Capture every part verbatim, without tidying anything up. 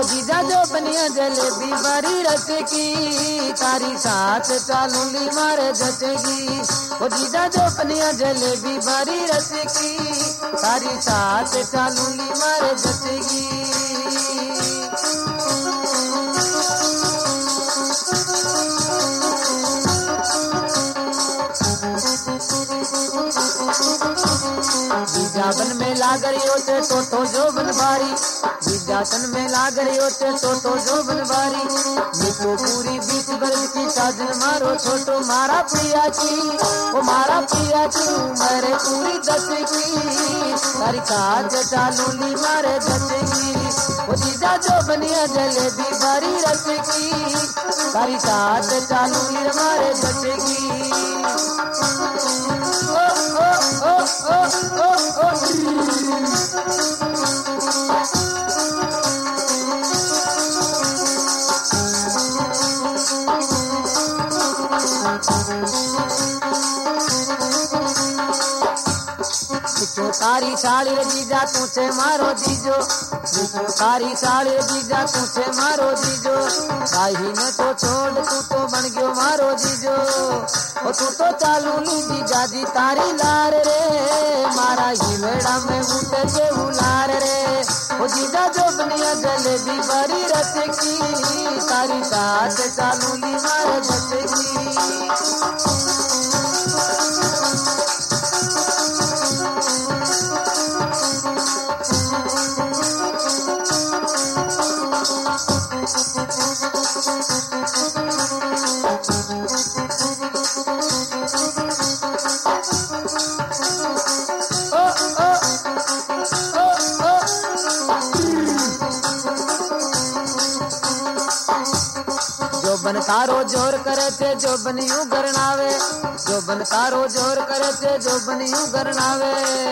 जीजा जो बनिया जलेबी बड़ी रस की, तारी साथ चालूंगी मारे जचेगी। ओ जीजा जो बनिया जलेबी बड़ी रस की, तारी साथ चालूंगी मारे जचेगी। जीजाबन में लागरी होते तो तो जो बनवारी, जीजातन में लागरी होते तो तो जो बनवारी। मिठो पूरी बीस वर्ष की साजन मारो छोटो मारा प्रिया की, वो मारा प्रिया की मेरे पूरी दस की, तारी साथ चालूंगी मारे जचेगी। वो जीजा जो बनिया जलेबी बारी रस की, तारी साथ चालूंगी मारे जचेगी। ओ ओ ओ ओ ओ ओ तारी साड़ी रे जीजा तुझे मारो जीजो, तारी साड़ी रे जीजा तुझे मारो जीजो। भाई ने तो छोड़ तू तो बन गयो मारो जीजो, ओ तू तो चालू ली जीजा जी तारी लार रे, मारा ही मेड़ा में उठे के उलार रे। ओ जीजा जो बनिया जलेबी बड़ी रस की, तारी साथ चालू ली मारे जचेगी। बन तारो जोर करे थे जो बन यूं गरनावे, जो बन तारो जोर करे थे जो बन यूं गरनावे।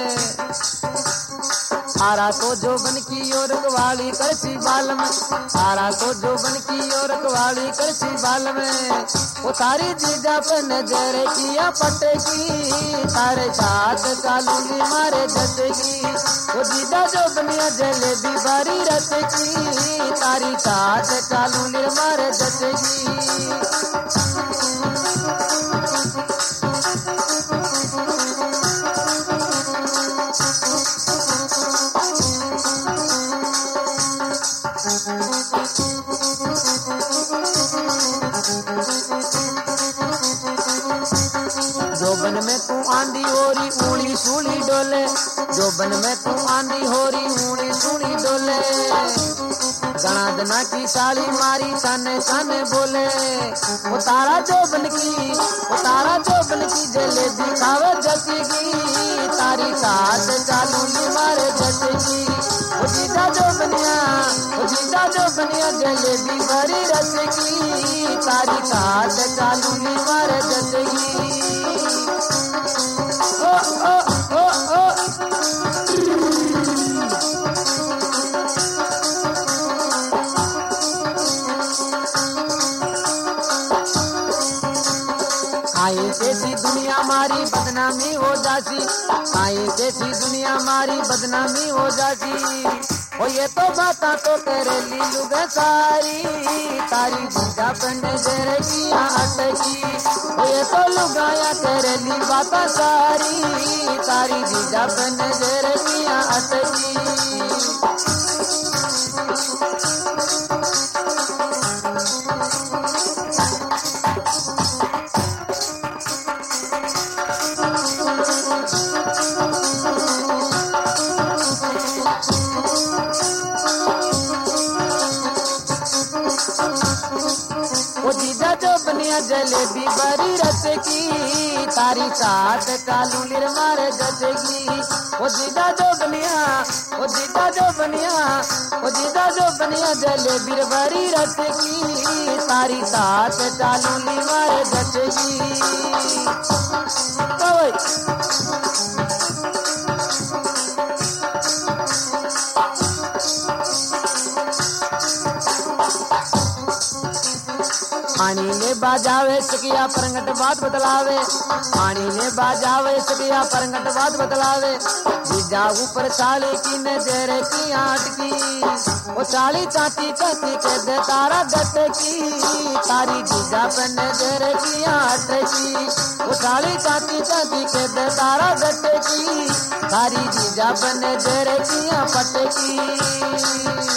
आरा तो जो बन की ओर रखवाली करसी बाल में, आरा तो जो बन की ओर रखवाली करसी बाल में। वो तारी जीजा पे नजर किया पटेगी, तारे साथ चालूंगी मारे जचेगी। वो जीजा जो बनिया जलेबी बारी रस की, तारी साथ चालूंगी मारे जचेगी। जोबन में तू आंधी होरी ऊड़ी सूली डोले, जोबन में तू आंधी होरी ऊड़ी सूली डोले। गणा दना की साली मारी साने साने बोले, वो तारा जोबन की वो तारा जोबन की जलेबी खावे जचेगी, तारी साथ चालूंगी मारे जचेगी। वो जीजा जो बनिया वो जीजा जो बनिया जलेबी बड़ी रस की, तारी साथ चालूंगी मारे जचेगी। ओ ओ ओ ओ आई कैसी दुनिया मारी बदनामी हो जाती, आई कैसी दुनिया मारी बदनामी हो जाती। ओ ये तो बाता तो करे लीलू गे सारी, तारी जीजा पंडे जेरे की अटकी। ओ ये तो लुगाया करे ली बाता सारी, तारी जीजा पंडे जेरे की अटकी। वो जीजा जो बनिया जलेबी बड़ी रस की, तारी साथ चालूंगी मारे जचेगी। वो जीजा जो बनिया वो जीजा जो बनिया वो जीजा जो बनिया जलेबी बड़ी रस की, तारी साथ चालूंगी मारे जचेगी। पानी ने बाजावे सकिया परंगट बात बतलावे, पानी ने बाजावे सकिया परंगट बात बतलावे। जीजा ऊपर साली की ने देरे की आट की, वो साली चाती चाती के दे तारा गट की, तारी जीजा पे ने देरे की आट की, वो साली चाती चाती के दे तारा गट की, तारी जीजा पे ने देरे की पट की।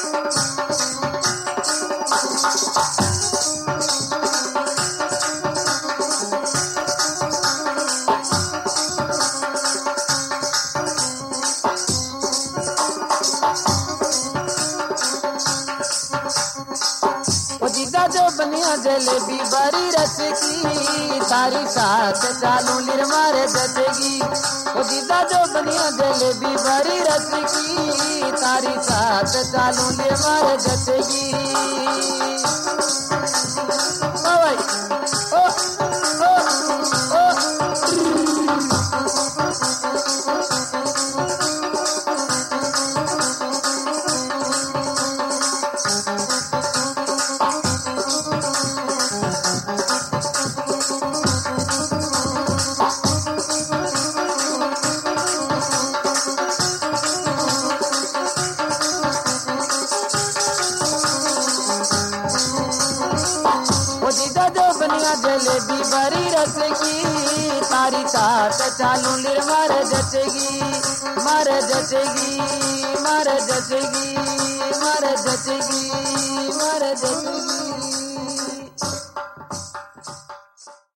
जीजा जो बनिया जलेबी बड़ी रस की, तारी साथ चालू लिर मारे जचेगी। ओ जीजा जो बनिया जलेबी बड़ी रस की, तारी साथ चालू लिर मारे जचेगी। ओ भाई ओ ओ ओ जीजा जो बनिया जलेबी बड़ी रस की, तारी साथ चालू लिर मारे जचेगी, मारे जचेगी, मारे जचेगी, मारे जचेगी, मारे जचेगी।